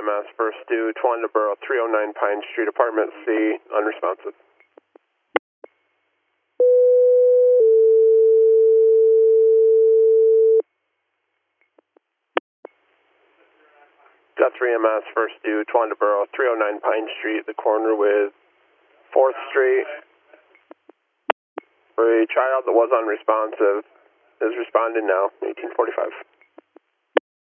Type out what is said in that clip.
EMS, first due, Towanda Borough, 309 Pine Street, Apartment C, unresponsive. Got 3 EMS, first due, Towanda Borough, 309 Pine Street, the corner with 4th Street. For a child that was unresponsive, is responding now, 1845.